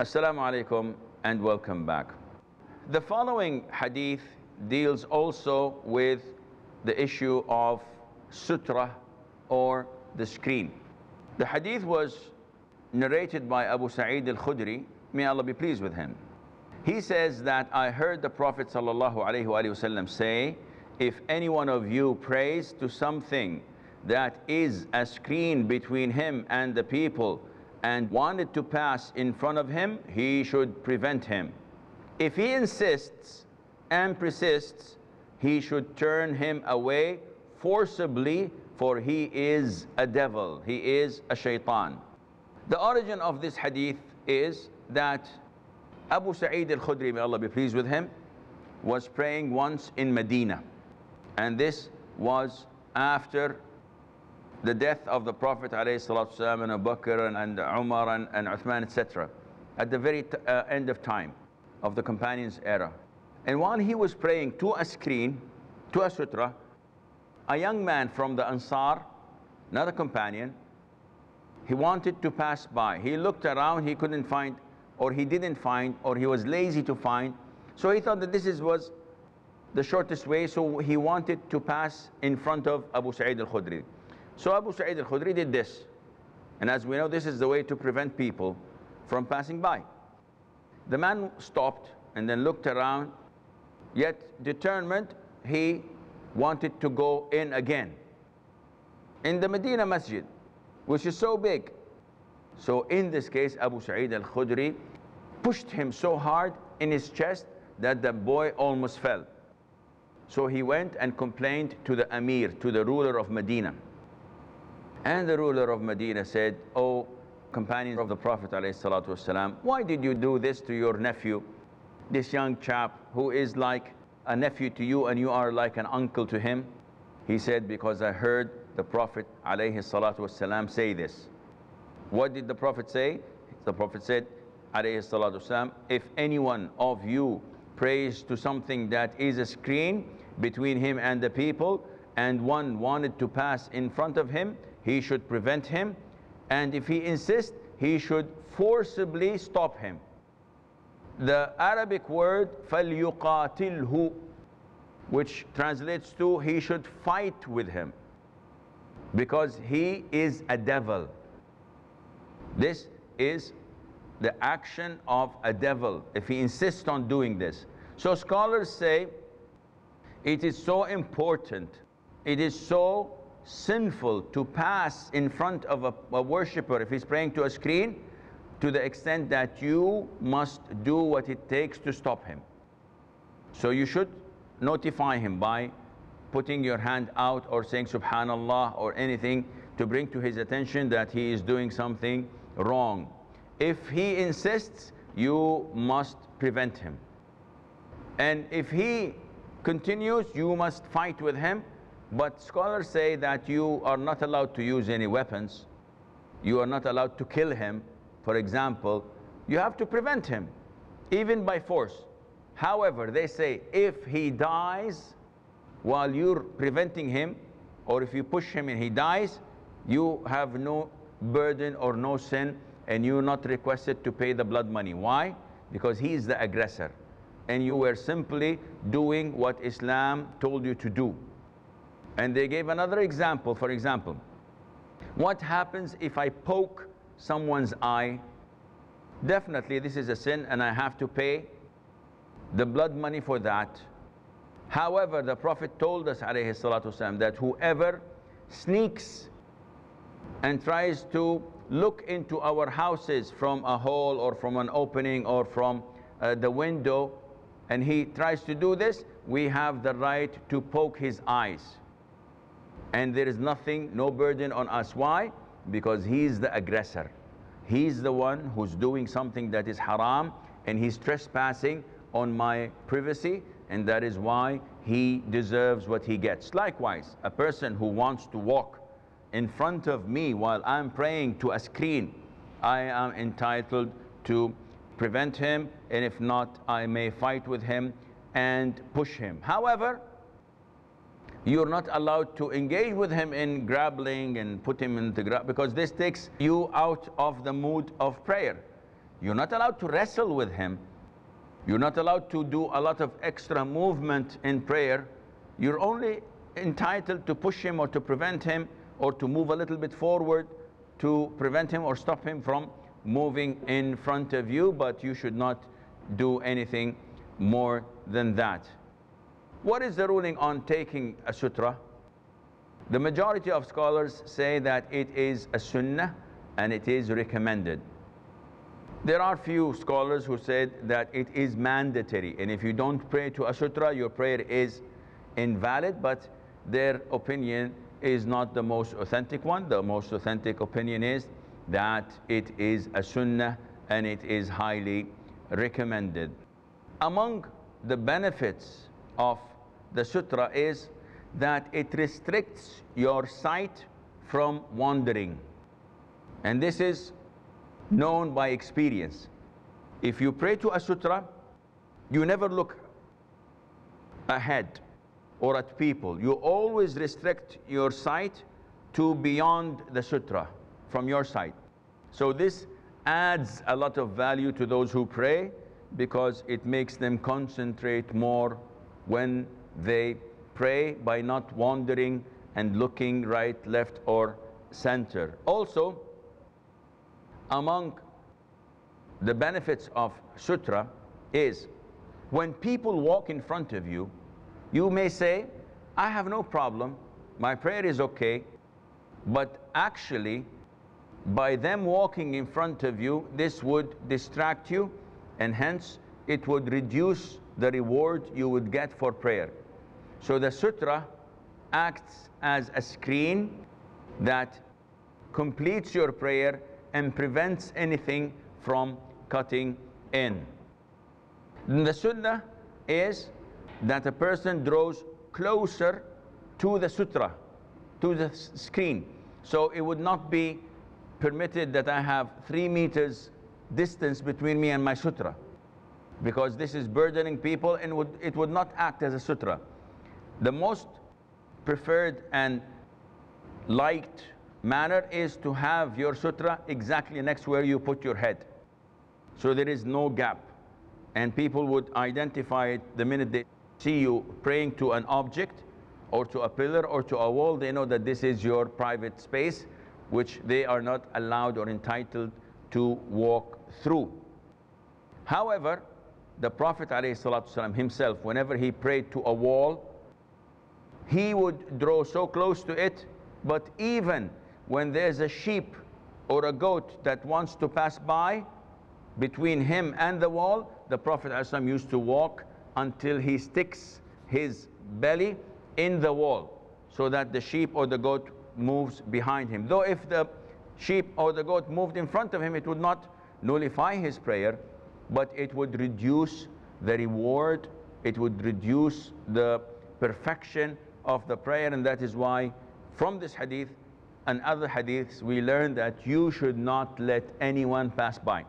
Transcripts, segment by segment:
Assalamu alaikum and welcome back. The following hadith deals also with the issue of sutra or the screen. The hadith was narrated by Abu Sa'id al-Khudri, may Allah be pleased with him. He says that I heard the Prophet sallallahu alaihi wasallam say, if any one of you prays to something that is a screen between him and the people and wanted to pass in front of him, he should prevent him. If he insists and persists, he should turn him away forcibly, for he is a devil, he is a shaitan. The origin of this hadith is that Abu Sa'id al-Khudri, may Allah be pleased with him, was praying once in Medina, and this was after the death of the Prophet ﷺ and Abu Bakr and Umar and Uthman, etc., at the very end of time of the companions' era. And while he was praying to a screen, to a sutra, a young man from the Ansar, not a companion, he wanted to pass by. He looked around, he couldn't find, or he didn't find, or he was lazy to find. So he thought that this was the shortest way, so he wanted to pass in front of Abu Sa'id al-Khudri. So Abu Sa'id al-Khudri did this. And as we know, this is the way to prevent people from passing by. The man stopped and then looked around, yet determined, he wanted to go in again. In the Medina Masjid, which is so big. So in this case, Abu Sa'id al-Khudri pushed him so hard in his chest that the boy almost fell. So he went and complained to the Amir, to the ruler of Medina. And the ruler of Medina said, "Oh, companions of the Prophet ﷺ, why did you do this to your nephew, this young chap who is like a nephew to you and you are like an uncle to him?" He said, "Because I heard the Prophet ﷺ say this." What did the Prophet say? The Prophet said, ﷺ, if any one of you prays to something that is a screen between him and the people, and one wanted to pass in front of him, he should prevent him, and if he insists, he should forcibly stop him. The Arabic word فَلْيُقَاتِلْهُ, which translates to he should fight with him, because he is a devil. This is the action of a devil if he insists on doing this. So scholars say it is so important, it is so sinful to pass in front of a worshipper if he's praying to a screen, to the extent that you must do what it takes to stop him. So you should notify him by putting your hand out or saying Subhanallah or anything to bring to his attention that he is doing something wrong. If he insists, you must prevent him. And if he continues, you must fight with him. But scholars say that you are not allowed to use any weapons. You are not allowed to kill him, for example. You have to prevent him, even by force. However, they say if he dies while you're preventing him, or if you push him and he dies, you have no burden or no sin, and you're not requested to pay the blood money. Why? Because he is the aggressor, and you were simply doing what Islam told you to do. And they gave another example. For example, what happens if I poke someone's eye? Definitely this is a sin and I have to pay the blood money for that. However, the Prophet told us ﷺ, that whoever sneaks and tries to look into our houses from a hole or from an opening or from the window, and he tries to do this, we have the right to poke his eyes. And there is nothing, no burden on us. Why? Because he's the aggressor. He's the one who's doing something that is haram, and he's trespassing on my privacy, and that is why he deserves what he gets. Likewise, a person who wants to walk in front of me while I'm praying to a screen, I am entitled to prevent him, and if not, I may fight with him and push him. However, you're not allowed to engage with him in grappling and put him into because this takes you out of the mood of prayer. You're not allowed to wrestle with him. You're not allowed to do a lot of extra movement in prayer. You're only entitled to push him or to prevent him or to move a little bit forward to prevent him or stop him from moving in front of you, but you should not do anything more than that. What is the ruling on taking a sutra? The majority of scholars say that it is a sunnah and it is recommended. There are few scholars who said that it is mandatory, and if you don't pray to a sutra, your prayer is invalid, but their opinion is not the most authentic one. The most authentic opinion is that it is a sunnah and it is highly recommended. Among the benefits of the sutra is that it restricts your sight from wandering. And this is known by experience. If you pray to a sutra, you never look ahead or at people. You always restrict your sight to beyond the sutra from your sight. So this adds a lot of value to those who pray, because it makes them concentrate more when they pray by not wandering and looking right, left, or center. Also, among the benefits of sutra is when people walk in front of you, you may say, I have no problem, my prayer is okay, but actually by them walking in front of you, this would distract you, and hence it would reduce the reward you would get for prayer. So the sutra acts as a screen that completes your prayer and prevents anything from cutting in. The sunnah is that a person draws closer to the sutra, to the screen. So it would not be permitted that I have 3 meters distance between me and my sutra, because this is burdening people and it would not act as a sutra. The most preferred and liked manner is to have your sutra exactly next where you put your head, so there is no gap, and people would identify it the minute they see you praying to an object or to a pillar or to a wall. They know that this is your private space, which they are not allowed or entitled to walk through. However, the Prophet ﷺ himself, whenever he prayed to a wall, he would draw so close to it, but even when there's a sheep or a goat that wants to pass by between him and the wall, the Prophet ﷺ used to walk until he sticks his belly in the wall, so that the sheep or the goat moves behind him. Though if the sheep or the goat moved in front of him, it would not nullify his prayer, but it would reduce the reward, it would reduce the perfection of the prayer. And that is why from this hadith and other hadiths we learn that you should not let anyone pass by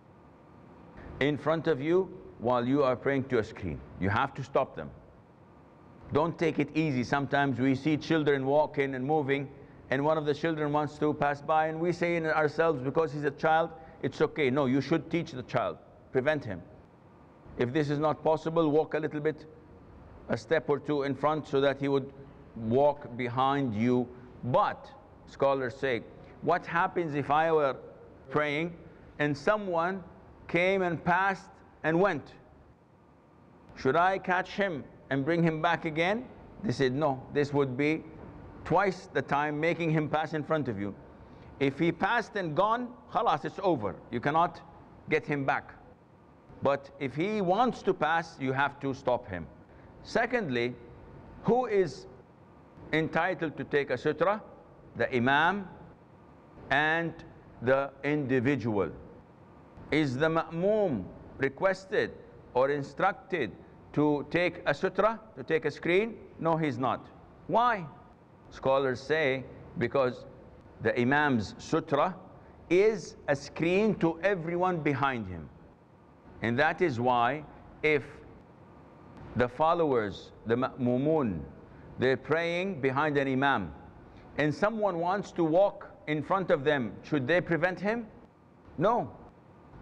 in front of you while you are praying to a screen. You have to stop them. Don't take it easy. Sometimes we see children walking and moving, and one of the children wants to pass by, and we say in ourselves, because he's a child, it's okay. No, you should teach the child, prevent him. If this is not possible, walk a little bit, a step or two in front, so that he would walk behind you. But scholars say, what happens if I were praying and someone came and passed and went? Should I catch him and bring him back again? They said, no, this would be twice the time making him pass in front of you. If he passed and gone, khalas, it's over. You cannot get him back. But if he wants to pass, you have to stop him. Secondly, who is entitled to take a sutra? The imam and the individual. Is the ma'moom requested or instructed to take a sutra, to take a screen? No, he's not. Why? Scholars say because the imam's sutra is a screen to everyone behind him. And that is why if the followers, the ma'mumun, they're praying behind an imam, and someone wants to walk in front of them, should they prevent him? No.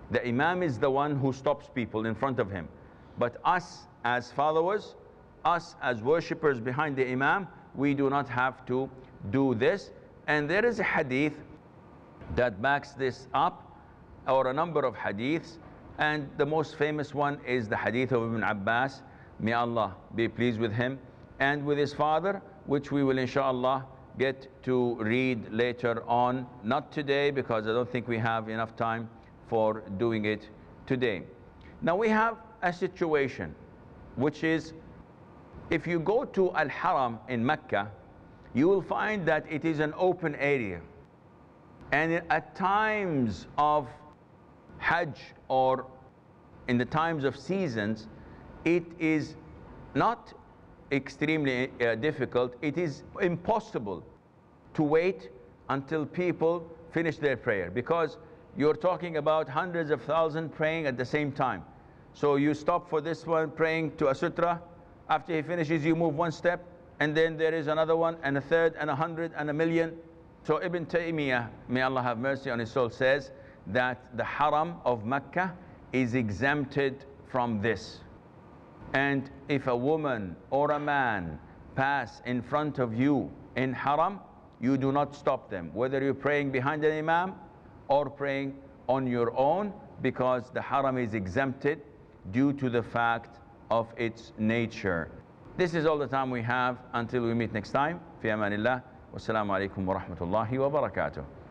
The Imam is the one who stops people in front of him. But us as followers, us as worshippers behind the Imam, we do not have to do this. And there is a hadith that backs this up, or a number of hadiths, and the most famous one is the hadith of Ibn Abbas, may Allah be pleased with him and with his father, which we will inshallah get to read later on, not today because I don't think we have enough time for doing it today. Now we have a situation which is, if you go to Al-Haram in Mecca, you will find that it is an open area. And at times of Hajj or in the times of seasons, it is not extremely difficult. It is impossible to wait until people finish their prayer, because you're talking about hundreds of thousands praying at the same time. So you stop for this one praying to a sutra. After he finishes, you move one step, and then there is another one, and a third, and 100, and 1,000,000. So Ibn Taymiyyah, may Allah have mercy on his soul, says that the Haram of Mecca is exempted from this. And if a woman or a man pass in front of you in Haram, you do not stop them, whether you're praying behind an Imam or praying on your own, because the Haram is exempted due to the fact of its nature. This is all the time we have until we meet next time. Fi amanillah. Wassalamu alaikum wa rahmatullahi wa barakatuh.